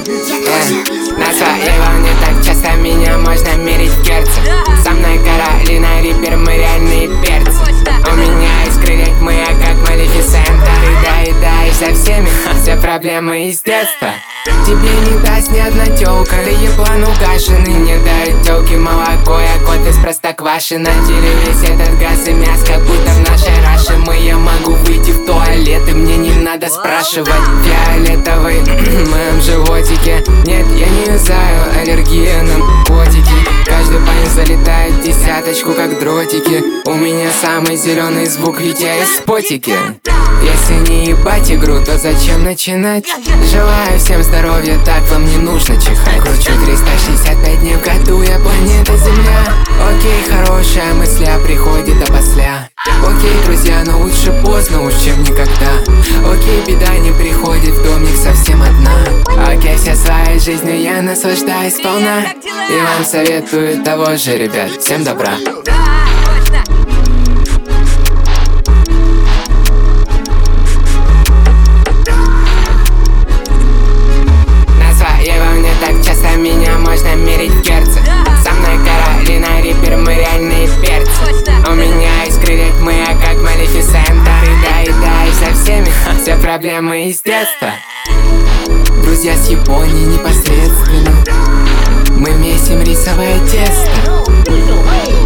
На своей волне так часто меня можно мерить в герце. Со мной Каролина Риппер, мы реальные перцы. У меня из крыльев мы, как Малефисента. Ты доедаешь со всеми, все проблемы из детства. Тебе не даст ни одна тёлка, да еблан угашенный. Не дают тёлки молоко, я кот из Простоквашино. Делю весь этот газ и мяс, как будто в нашей Раше. Я могу выйти в туалет, и мне не надо спрашивать. Фиолетовый в моем животике. Нет, я не юзаю, аллергия на наркотики. Каждый парень залетает в десяточку, как дротики. У меня самый зеленый звук, ведь я из спотики. Если не ебать игру, то зачем начинать? Желаю всем здоровья, так вам не нужно чихать. Кручу 365 дней в году, я планета Земля. Окей, хорошая мысль приходит опосля. Окей, друзья, но лучше поздно уж, чем никогда. Окей, беда не приходит в домик совсем одна. Окей, вся своей жизнью я наслаждаюсь сполна. И вам советую того же, ребят. Всем добра. Меня можно мерить в герце. Со мной Каролина Риппер, мы реальные перцы. У меня из крыльев мы, как Малефисента. Ты доедаешь со всеми, все проблемы из детства. Друзья с Японии непосредственно. Мы месим рисовое тесто.